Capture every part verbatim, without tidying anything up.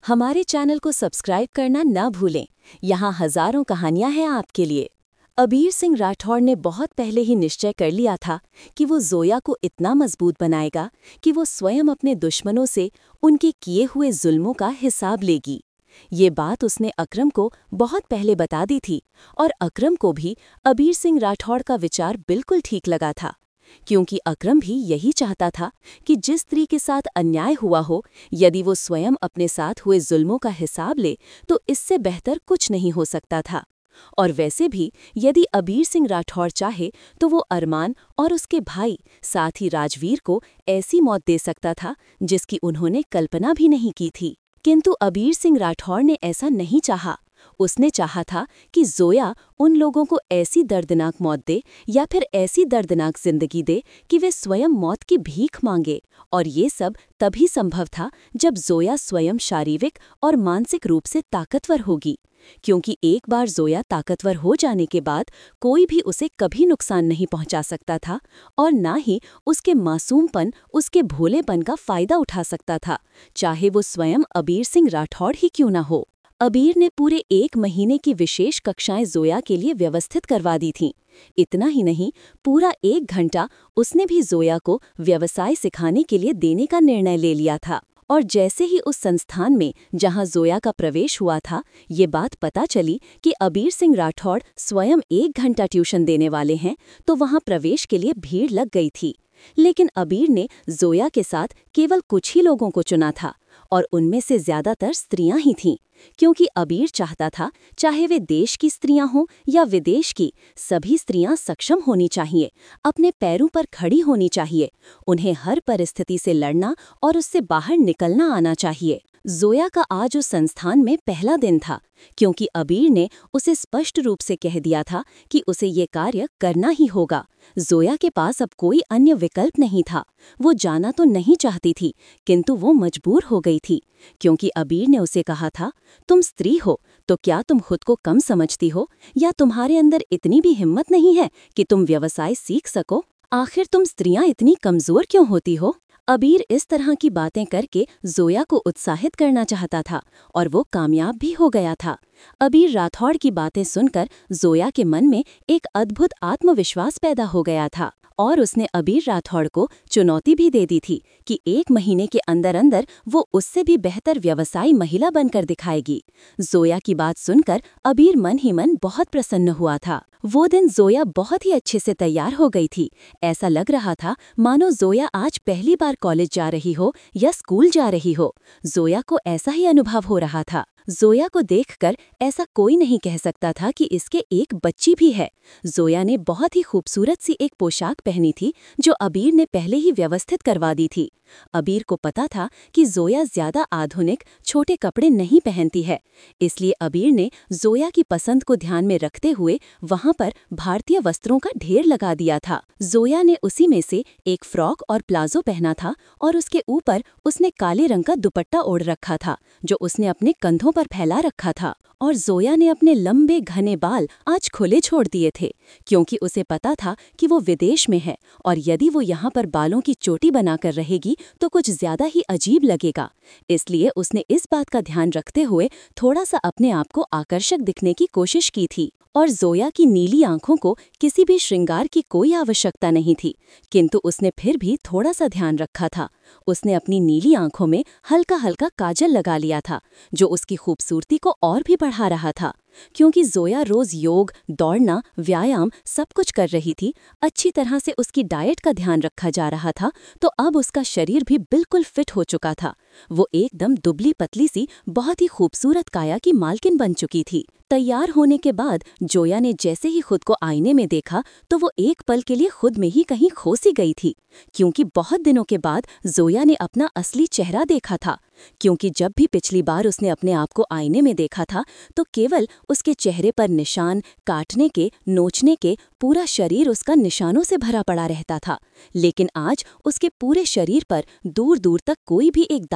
हमारे चैनल को सब्सक्राइब करना ना भूलें। यहाँ हजारों कहानियां हैं आपके लिए। अबीर सिंह राठौड़ ने बहुत पहले ही निश्चय कर लिया था कि वो जोया को इतना मजबूत बनाएगा कि वो स्वयं अपने दुश्मनों से उनके किए हुए जुल्मों का हिसाब लेगी। ये बात उसने अकरम को बहुत पहले बता दी थी और अकरम को भी अबीर सिंह राठौड़ का विचार बिल्कुल ठीक लगा था, क्योंकि अकरम भी यही चाहता था कि जिस स्त्री के साथ अन्याय हुआ हो, यदि वो स्वयं अपने साथ हुए जुल्मों का हिसाब ले तो इससे बेहतर कुछ नहीं हो सकता था। और वैसे भी यदि अबीर सिंह राठौड़ चाहे तो वो अरमान और उसके भाई साथ ही राजवीर को ऐसी मौत दे सकता था जिसकी उन्होंने कल्पना भी नहीं की थी। किंतु अबीर सिंह राठौड़ ने ऐसा नहीं चाहा। उसने चाहा था कि जोया उन लोगों को ऐसी दर्दनाक मौत दे या फिर ऐसी दर्दनाक जिंदगी दे कि वे स्वयं मौत की भीख मांगे। और ये सब तभी संभव था जब जोया स्वयं शारीरिक और मानसिक रूप से ताकतवर होगी, क्योंकि एक बार जोया ताकतवर हो जाने के बाद कोई भी उसे कभी नुकसान नहीं पहुंचा सकता था और ना ही उसके मासूमपन, उसके भोलेपन का फायदा उठा सकता था, चाहे वो स्वयं अबीर सिंह राठौड़ ही क्यों न हो। अबीर ने पूरे एक महीने की विशेष कक्षाएं जोया के लिए व्यवस्थित करवा दी थीं। इतना ही नहीं, पूरा एक घंटा उसने भी जोया को व्यवसाय सिखाने के लिए देने का निर्णय ले लिया था। और जैसे ही उस संस्थान में जहां जोया का प्रवेश हुआ था, ये बात पता चली कि अबीर सिंह राठौड़ स्वयं एक घंटा ट्यूशन देने वाले हैं, तो वहां प्रवेश के लिए भीड़ लग गई थी। लेकिन अबीर ने जोया के साथ केवल कुछ ही लोगों को चुना था और उनमें से ज्यादातर स्त्रियां ही थीं, क्योंकि अबीर चाहता था चाहे वे देश की स्त्रियां हों या विदेश की, सभी स्त्रियां सक्षम होनी चाहिए, अपने पैरों पर खड़ी होनी चाहिए, उन्हें हर परिस्थिति से लड़ना और उससे बाहर निकलना आना चाहिए। जोया का आज उस संस्थान में पहला दिन था, क्योंकि अबीर ने उसे स्पष्ट रूप से कह दिया था कि उसे ये कार्य करना ही होगा। जोया के पास अब कोई अन्य विकल्प नहीं था। वो जाना तो नहीं चाहती थी, किंतु वो मजबूर हो गई थी, क्योंकि अबीर ने उसे कहा था, तुम स्त्री हो तो क्या तुम खुद को कम समझती हो, या तुम्हारे अंदर इतनी भी हिम्मत नहीं है कि तुम व्यवसाय सीख सको? आखिर तुम स्त्रियां इतनी कमजोर क्यों होती हो? अबीर इस तरह की बातें करके जोया को उत्साहित करना चाहता था और वो कामयाब भी हो गया था। अबीर राठौड़ की बातें सुनकर जोया के मन में एक अद्भुत आत्मविश्वास पैदा हो गया था और उसने अबीर राठौड़ को चुनौती भी दे दी थी कि एक महीने के अंदर अंदर वो उससे भी बेहतर व्यवसायी महिला बनकर दिखाएगी। जोया की बात सुनकर अबीर मन ही मन बहुत प्रसन्न हुआ था। वो दिन जोया बहुत ही अच्छे से तैयार हो गई थी। ऐसा लग रहा था मानो जोया आज पहली बार कॉलेज जा रही हो या स्कूल जा रही हो। जोया को ऐसा ही अनुभव हो रहा था। जोया को देखकर ऐसा कोई नहीं कह सकता था कि इसके एक बच्ची भी है। जोया ने बहुत ही खूबसूरत सी एक पोशाक पहनी थी जो अबीर ने पहले ही व्यवस्थित करवा दी थी। अबीर को पता था कि जोया ज्यादा आधुनिक छोटे कपड़े नहीं पहनती है, इसलिए अबीर ने जोया की पसंद को ध्यान में रखते हुए वहां पर भारतीय वस्त्रों का ढेर लगा दिया था। जोया ने उसी में से एक फ्रॉक और प्लाजो पहना था और उसके ऊपर उसने काले रंग का दुपट्टा ओढ़ रखा था जो उसने अपने कंधों पर फैला रखा था। और जोया ने अपने लंबे घने बाल आज खुले छोड़ दिए थे, क्योंकि उसे पता था कि वो विदेश में है और यदि वो यहाँ पर बालों की चोटी बनाकर रहेगी तो कुछ ज्यादा ही अजीब लगेगा। इसलिए उसने इस बात का ध्यान रखते हुए थोड़ा सा अपने आप को आकर्षक दिखने की कोशिश की थी। और जोया की नीली आंखों को किसी भी श्रृंगार की कोई आवश्यकता नहीं थी, किंतु उसने फिर भी थोड़ा सा ध्यान रखा था। उसने अपनी नीली आंखों में हल्का हल्का काजल लगा लिया था, जो उसकी खूबसूरती को और भी बढ़ा रहा था। क्योंकि जोया रोज योग, दौड़ना, व्यायाम सब कुछ कर रही थी, अच्छी तरह से उसकी डाइट का ध्यान रखा जा रहा था, तो अब उसका शरीर भी बिल्कुल फिट हो चुका था। वो एकदम दुबली पतली सी बहुत ही खूबसूरत काया की मालकिन बन चुकी थी। तैयार होने के बाद जोया ने जैसे ही खुद को आईने में देखा तो वो एक पल के लिए खुद में ही कहीं खो सी गई थी, क्योंकि बहुत दिनों के बाद जोया ने अपना असली चेहरा देखा था। क्योंकि जब भी पिछली बार उसने अपने आप को आईने में देखा था तो केवल उसके चेहरे पर निशान, काटने के, नोचने के, पूरा शरीर उसका निशानों से भरा पड़ा रहता था। लेकिन आज उसके पूरे शरीर पर दूर दूर तक कोई भी एक दाग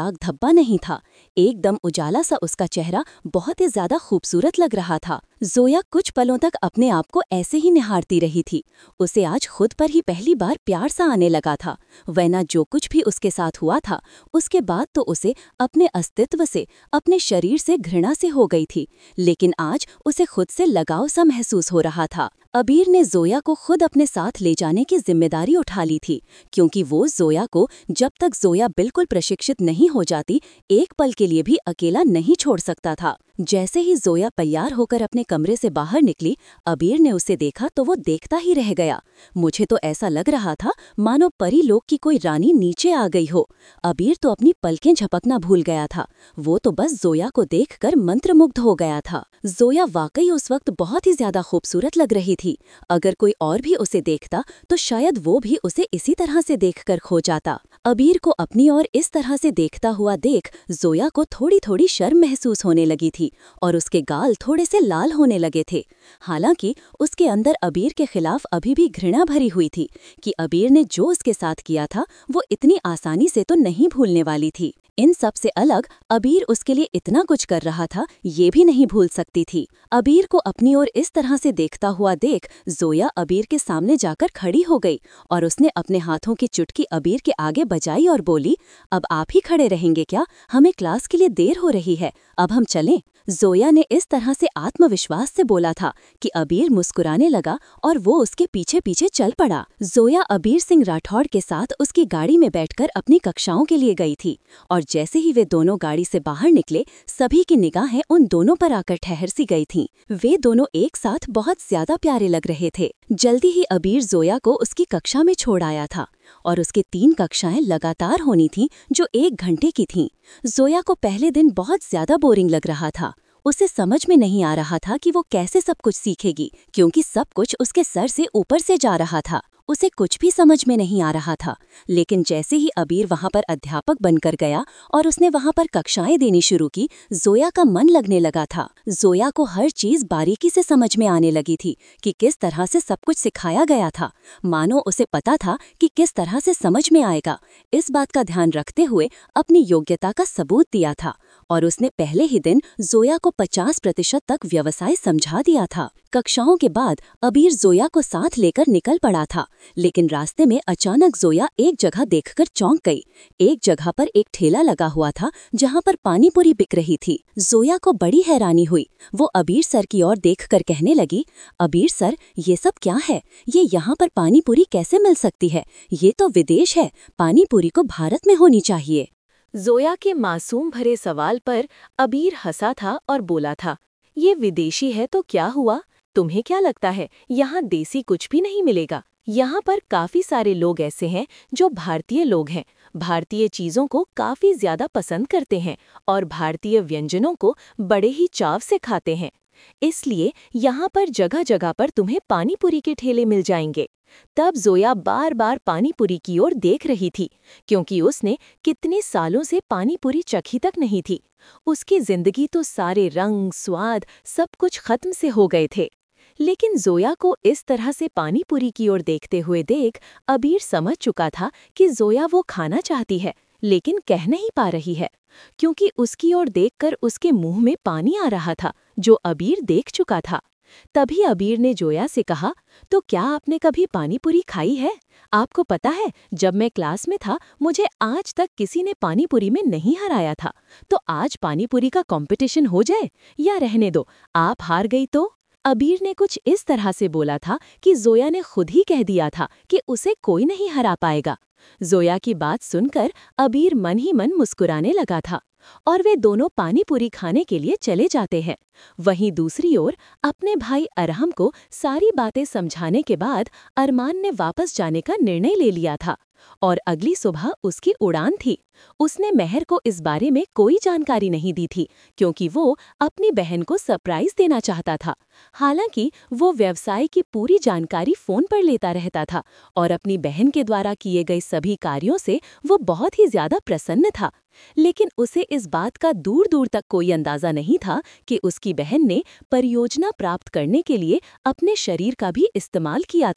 दाग धब्बा नहीं था। एकदम उजाला सा उसका चेहरा बहुत ही ज्यादा खूबसूरत लग रहा था। जोया कुछ पलों तक अपने आप को ऐसे ही निहारती रही थी। उसे आज खुद पर ही पहली बार प्यार सा आने लगा था, वरना जो कुछ भी उसके साथ हुआ था उसके बाद तो उसे अपने अस्तित्व से, अपने शरीर से घृणा से हो गई थी। लेकिन आज उसे खुद से लगाव सा महसूस हो रहा था। अबीर ने जोया को खुद अपने साथ ले जाने की जिम्मेदारी उठा ली थी, क्योंकि वो जोया को जब तक जोया बिल्कुल प्रशिक्षित नहीं हो जाती एक पल के लिए भी अकेला नहीं छोड़ सकता था। जैसे ही जोया तैयार होकर अपने कमरे से बाहर निकली, अबीर ने उसे देखा तो वो देखता ही रह गया। मुझे तो ऐसा लग रहा था मानो परी लोक की कोई रानी नीचे आ गई हो। अबीर तो अपनी पलकें झपकना भूल गया था। वो तो बस जोया को देखकर मंत्रमुग्ध हो गया था। जोया वाकई उस वक्त बहुत ही ज्यादा खूबसूरत लग रही थी। अगर कोई और भी उसे देखता तो शायद वो भी उसे इसी तरह से देखकर खो जाता। अबीर को अपनी ओर इस तरह से देखता हुआ देख जोया को थोड़ी थोड़ी शर्म महसूस होने लगी थी और उसके गाल थोड़े से लाल होने लगे थे। हालांकि उसके अंदर अबीर के खिलाफ अभी भी घृणा भरी हुई थी कि अबीर ने जो उसके साथ किया था वो इतनी आसानी से तो नहीं भूलने वाली थी। इन सब से अलग अबीर उसके लिए इतना कुछ कर रहा था ये भी नहीं भूल सकती थी। अबीर को अपनी ओर इस तरह से देखता हुआ देख जोया अबीर के सामने जाकर खड़ी हो गई और उसने अपने हाथों की चुटकी अबीर के आगे बजाई और बोली, अब आप ही खड़े रहेंगे क्या? हमें क्लास के लिए देर हो रही है, अब हम चलें। जोया ने इस तरह से आत्मविश्वास से बोला था कि अबीर मुस्कुराने लगा और वो उसके पीछे पीछे चल पड़ा। जोया अबीर सिंह राठौड़ के साथ उसकी गाड़ी में बैठकर अपनी कक्षाओं के लिए गई थी और जैसे ही वे दोनों गाड़ी से बाहर निकले, सभी की निगाहें उन दोनों पर आकर ठहर सी गई थीं। वे दोनों एक साथ बहुत ज्यादा प्यारे लग रहे थे। जल्दी ही अबीर जोया को उसकी कक्षा में छोड़ आया था और उसके तीन कक्षाएं लगातार होनी थीं जो एक घंटे की थीं। जोया को पहले दिन बहुत ज्यादा बोरिंग लग रहा था। उसे समझ में नहीं आ रहा था कि वो कैसे सब कुछ सीखेगी, क्योंकि सब कुछ उसके सर से ऊपर से जा रहा था। उसे कुछ भी समझ में नहीं आ रहा था। लेकिन जैसे ही अबीर वहां पर अध्यापक बनकर गया और उसने वहां पर कक्षाएं देनी शुरू की, जोया का मन लगने लगा था। जोया को हर चीज बारीकी से समझ में आने लगी थी कि किस तरह से सब कुछ सिखाया गया था, मानो उसे पता था कि किस तरह से समझ में आएगा। इस बात का ध्यान रखते हुए अपनी योग्यता का सबूत दिया था और उसने पहले ही दिन जोया को पचास प्रतिशत तक व्यवसाय समझा दिया था। कक्षाओं के बाद अबीर जोया को साथ लेकर निकल पड़ा था, लेकिन रास्ते में अचानक जोया एक जगह देखकर चौंक गई। एक जगह पर एक ठेला लगा हुआ था जहां पर पानी पूरी बिक रही थी। जोया को बड़ी हैरानी हुई। वो अबीर सर की ओर देखकर कहने लगी, अबीर सर, ये सब क्या है? ये यहाँ पर पानी पूरी कैसे मिल सकती है? ये तो विदेश है, पानी पूरी को भारत में होनी चाहिए। जोया के मासूम भरे सवाल पर अबीर हंसा था और बोला था, ये विदेशी है तो क्या हुआ? तुम्हें क्या लगता है यहाँ देसी कुछ भी नहीं मिलेगा? यहाँ पर काफी सारे लोग ऐसे हैं जो भारतीय लोग हैं, भारतीय चीजों को काफी ज्यादा पसंद करते हैं और भारतीय व्यंजनों को बड़े ही चाव से खाते हैं। इसलिए यहाँ पर जगह जगह पर तुम्हें पानी पूरी के ठेले मिल जाएंगे। तब जोया बार बार पानी पूरी की ओर देख रही थी, क्योंकि उसने कितने सालों से पानी पूरी चखी तक नहीं थी। उसकी जिंदगी तो सारे रंग, स्वाद, सब कुछ खत्म से हो गए थे। लेकिन जोया को इस तरह से पानी पूरी की ओर देखते हुए देख अबीर समझ चुका था कि जोया वो खाना चाहती है, लेकिन कह नहीं पा रही है, क्योंकि उसकी ओर देखकर उसके मुंह में पानी आ रहा था, जो अबीर देख चुका था। तभी अबीर ने जोया से कहा, तो क्या आपने कभी पानी पूरी खाई है? आपको पता है, जब मैं क्लास में था मुझे आज तक किसी ने पानी पूरी में नहीं हराया था। तो आज पानी पूरी का कंपटीशन हो जाए या रहने दो, आप हार गई तो? अबीर ने कुछ इस तरह से बोला था कि जोया ने खुद ही कह दिया था कि उसे कोई नहीं हरा पाएगा। जोया की बात सुनकर अबीर मन ही मन मुस्कुराने लगा था और वे दोनों पानी पूरी खाने के लिए चले जाते हैं। वहीं दूसरी ओर अपने भाई अरहम को सारी बातें समझाने के बाद अरमान ने वापस जाने का निर्णय ले लिया था और अगली सुबह उसकी उड़ान थी। उसने महर को इस बारे में कोई जानकारी नहीं दी थी, क्योंकि वो अपनी बहन को सरप्राइज देना चाहता था। हालांकि वो व्यवसाय की पूरी जानकारी फोन पर लेता रहता था और अपनी बहन के द्वारा किए गए सभी कार्यों से वो बहुत ही ज्यादा प्रसन्न था। लेकिन उसे इस बात का दूर दूर तक कोई अंदाजा नहीं था कि उसकी बहन ने परियोजना प्राप्त करने के लिए अपने शरीर का भी इस्तेमाल किया था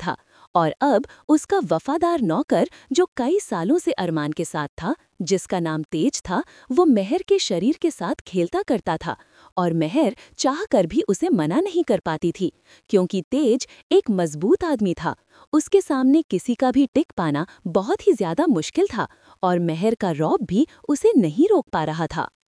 और अब उसका वफादार नौकर, जो कई सालों से अरमान के साथ था, जिसका नाम तेज था, वो मेहर के शरीर के साथ खेलता करता था और मेहर चाह कर भी उसे मना नहीं कर पाती थी, क्योंकि तेज एक मजबूत आदमी था। उसके सामने किसी का भी टिक पाना बहुत ही ज्यादा मुश्किल था और मेहर का रौब भी उसे नहीं रोक पा रहा था।